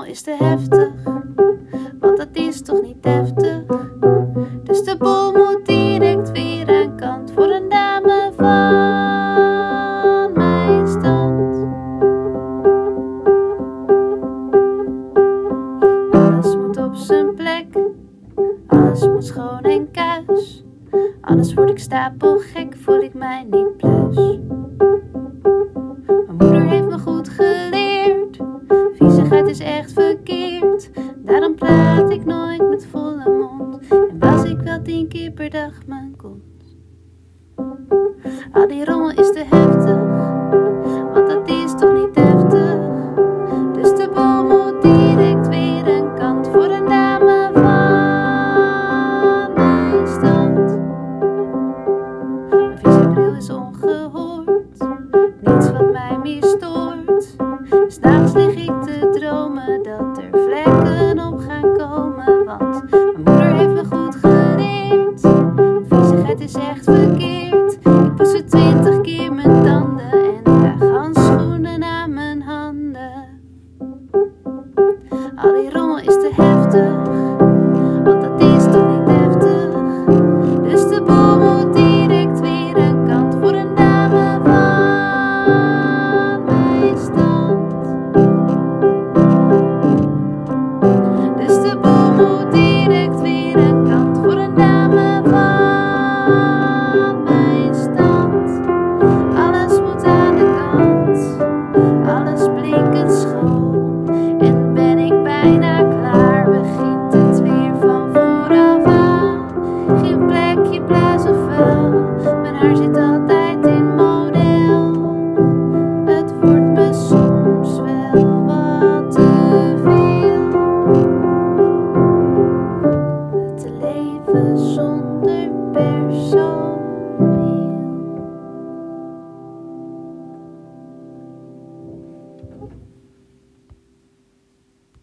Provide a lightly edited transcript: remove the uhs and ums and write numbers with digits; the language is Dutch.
is te heftig, want dat is toch niet deftig. Dus de boel moet direct weer aan kant voor een dame van mijn stand. Alles moet op zijn plek, alles moet schoon en kuis. Anders word ik stapelgek, voel ik mij niet pluis. Mijn moeder heeft me goed geleerd, viezigheid is echt verkeerd. Daarom praat ik nooit met volle mond en was ik wel 10 keer per dag mijn kont. Al die rommel is te heftig,